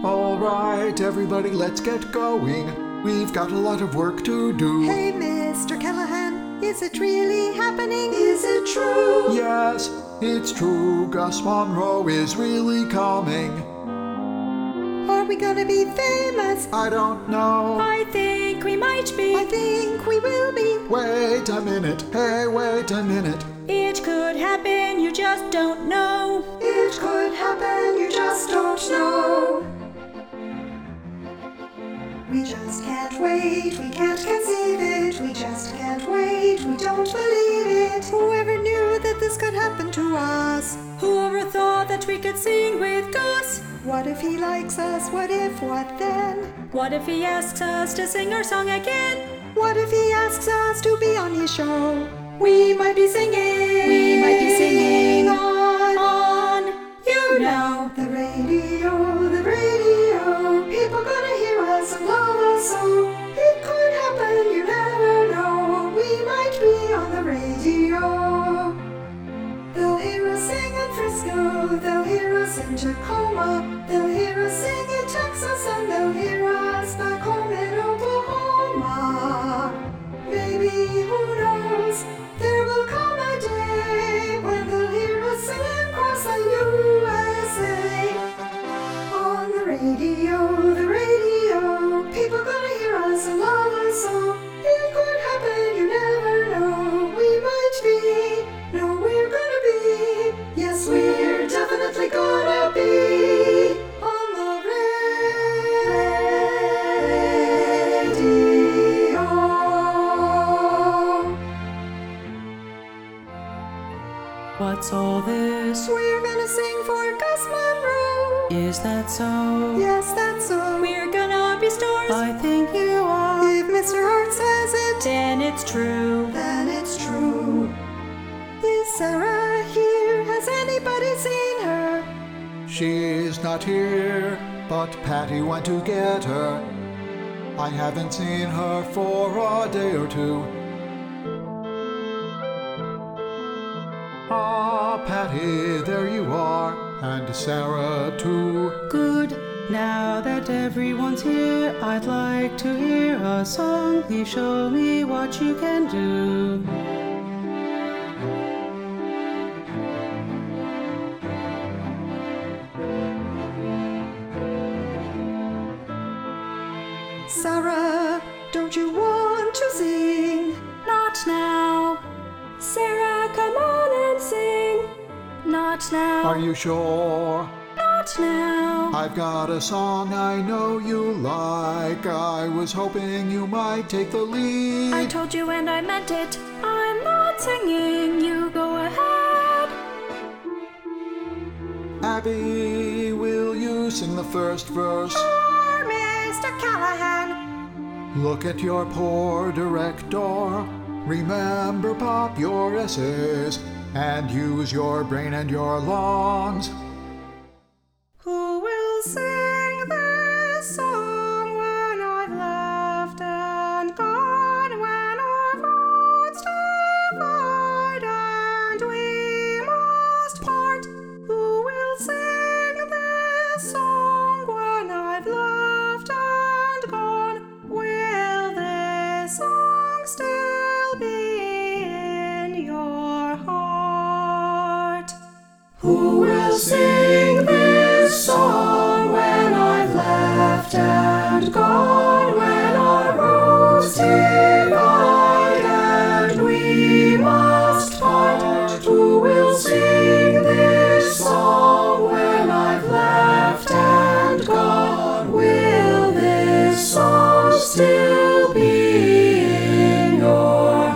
All right, everybody, let's get going. We've got a lot of work to do. Hey, Mr. Callahan, is it really happening? Is it true? Yes, it's true. Gus Monroe is really coming. Are we gonna be famous? I don't know. I think we might be. I think we will be. Wait a minute. Hey, wait a minute. It could happen, you just don't know. It could happen, you just don't know. We just can't wait, we can't conceive it. We just can't wait, we don't believe it. Whoever knew that this could happen to us? Whoever thought that we could sing with Gus? What if he likes us? What if, what then? What if he asks us to sing our song again? What if he asks us to be on his show? We might be singing. We might be singing on, you know. the radio, the radio. People gonna hear us and love us so. It could happen, you never know. We might be on the radio. They'll hear us sing in Frisco. They'll hear us in Tacoma. They'll hear us sing in Texas, and they'll hear us back home in Oklahoma. Maybe, who knows? There will come a day when they'll hear us sing across the USA. On the radio, people gonna hear us and love us so. It could happen, you never know. We might be, no, we're gonna be. Yes, we're definitely gonna be on the radio. What's all this? We're gonna sing for Gus Monroe. Is that so? Yes, that's so. We're gonna be stars. I think you are. If Mr. Hart says it, Then it's true. then it's true. Is Sarah here? Has anybody seen her? She's not here, but Patty went to get her. I haven't seen her for a day or two. Ah, Patty, there you are, and Sarah too. Good. Now that everyone's here, I'd like to hear a song. Please show me what you can do. Sarah, don't you want to sing? Not now. Sarah, come on and sing. Not now. Are you sure? Not now. I've got a song I know you like. I was hoping you might take the lead. I told you and I meant it. I'm not singing. You go ahead. Abby, will you sing the first verse? Or Mr. Callahan? Look at your poor director. Remember, pop your S's and use your brain and your lungs. Who will sing this song when I've left and gone? When our roads divide and we must part? Who will sing this song when I've left and gone? Will this song still be in your heart? Who will sing this song when I've left and gone? When our roads divide and we must part? Who will sing this song when I've left and gone? Will this song still be in your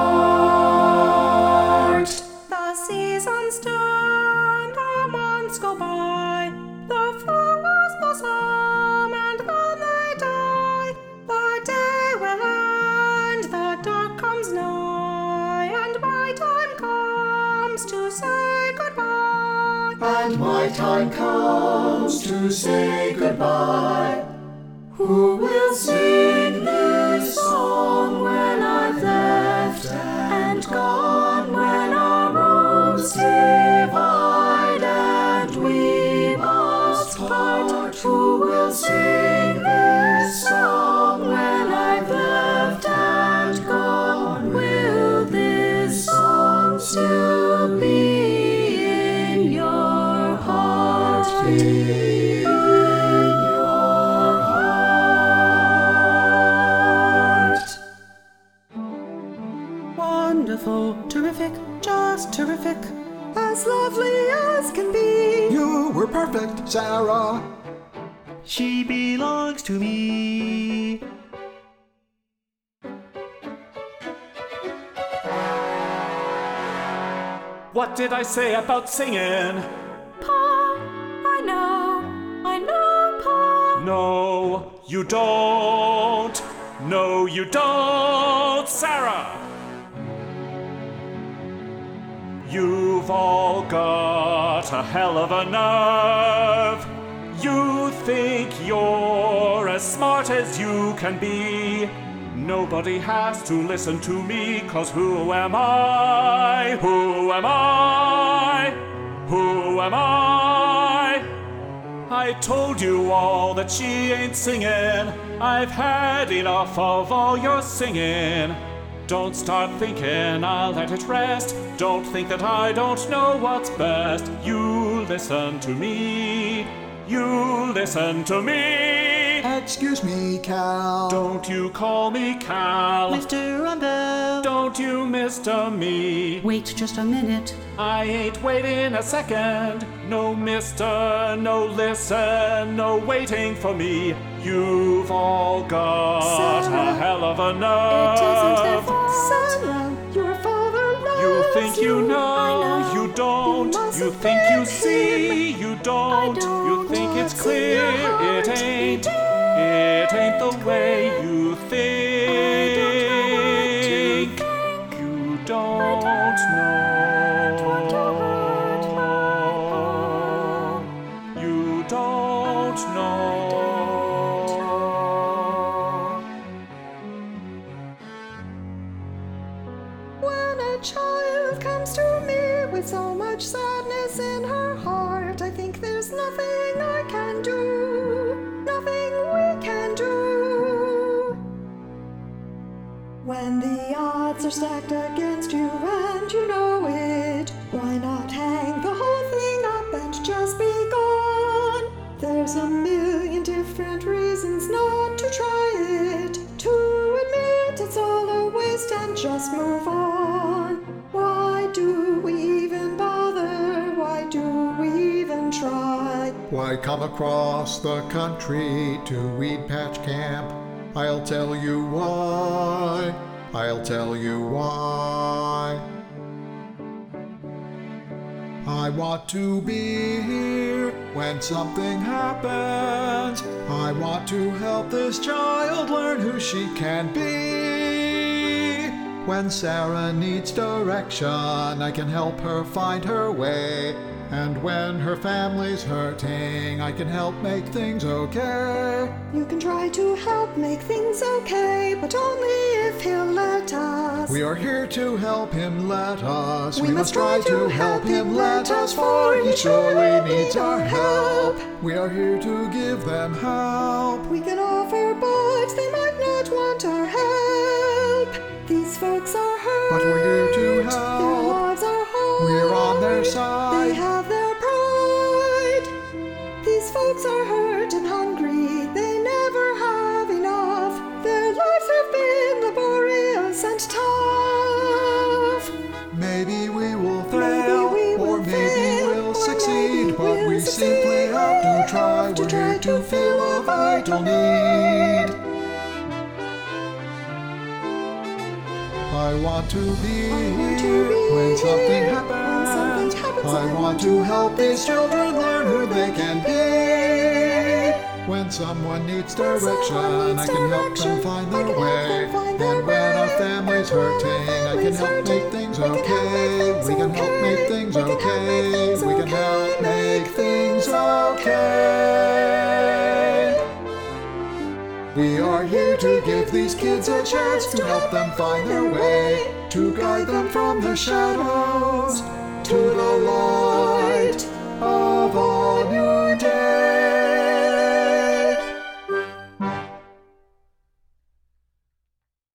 heart? The seasons turn, the months go by, the flowers blossom and then they die. The day will end, the dark comes nigh, and my time comes to say goodbye. And my time comes to say goodbye. Who will sing this song when I've left and gone? When our roads divide and we must part? Who will wonderful, terrific, just terrific. As lovely as can be. You were perfect, Sarah. She belongs to me. What did I say about singing? Pa, I know, Pa. No, you don't. No, you don't, Sarah. You've all got a hell of a nerve. You think you're as smart as you can be. Nobody has to listen to me, 'cause who am I? Who am I? Who am I? I told you all that she ain't singing. I've had enough of all your singing. Don't start thinking I'll let it rest. Don't think that I don't know what's best. You listen to me. You listen to me. Excuse me, Cal. Don't you call me Cal. Mr. Rumble. Don't you Mr. me. Wait just a minute. I ain't waiting a second. No mister, no listen, no waiting for me. You've all got Sarah, a hell of a It isn't their nerve. fault. Sarah, your father loves You think you know, I know. you don't. You must You have think you been see, you don't. You don't think it's what's in your clear, heart. it ain't. It It ain't the ain't way clear. you think. You don't know. You don't know. When a child comes to me with so much sadness in her heart, I think there's nothing I can do, nothing we can do. When the odds are stacked against you and you know it, why not hang the whole thing up and just be gone? There's a million different reasons not to try it, to admit it's all a waste and just move on. Why do we even bother? Why do we even try? Why come across the country to Weed Patch Camp? I'll tell you why. I'll tell you why. I want to be here when something happens. I want to help this child learn who she can be. When Sarah needs direction, I can help her find her way. And when her family's hurting, I can help make things okay. You can try to help make things okay, but only if he'll let us. We are here to help him, let us. We must try to help him, let us, for he surely needs our help. We are here to give them help. We can offer, but they might not want our help. These folks are hurt. But we're here to Their help. lives are hard. We're on their They side. have their pride. These folks are hurt and hungry. They never have enough. Their lives have been laborious and tough. Maybe we will Maybe fail, we or will maybe fail, we'll or succeed, maybe but we we'll simply succeed. have to try. Have to We're try here to to fill a vital need. I want to be here when something happens. I want to help these children learn who they can be. When someone needs direction, I can help them find their way. And when our family's hurting, I can help make things okay. We can help make things okay. We can help make things okay. We are here to give these kids a chance, to help them find their way, to guide them from the shadows to the light.